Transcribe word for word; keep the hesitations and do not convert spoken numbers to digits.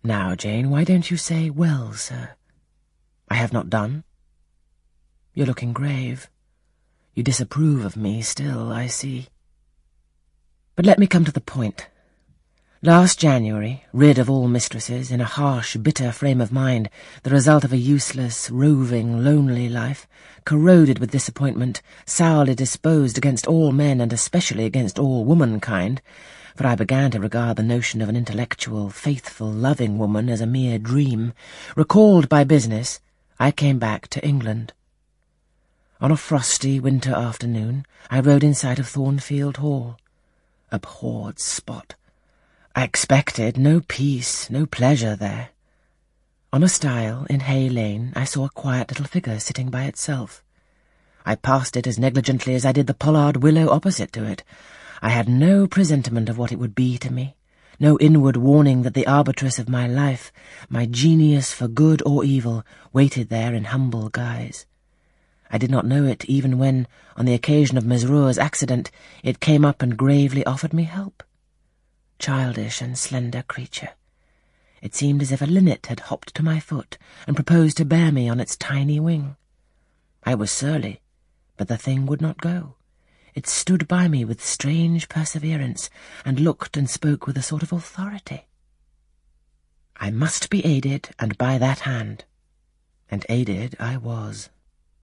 Now, Jane, why don't you say, well, sir? I have not done. You're looking grave. You disapprove of me still, I see. But let me come to the point. Last January, rid of all mistresses, in a harsh, bitter frame of mind, the result of a useless, roving, lonely life, corroded with disappointment, sourly disposed against all men and especially against all womankind, for I began to regard the notion of an intellectual, faithful, loving woman as a mere dream, recalled by business, I came back to England. On a frosty winter afternoon, I rode in sight of Thornfield Hall. Abhorred spot. I expected no peace, no pleasure there. On a stile in Hay Lane I saw a quiet little figure sitting by itself. I passed it as negligently as I did the pollard willow opposite to it. I had no presentiment of what it would be to me, no inward warning that the arbitress of my life, my genius for good or evil, waited there in humble guise. I did not know it even when, on the occasion of Mesrour's accident, it came up and gravely offered me help. Childish and slender creature. It seemed as if a linnet had hopped to my foot and proposed to bear me on its tiny wing. I was surly, but the thing would not go. It stood by me with strange perseverance, and looked and spoke with a sort of authority. I must be aided, and by that hand. And aided I was.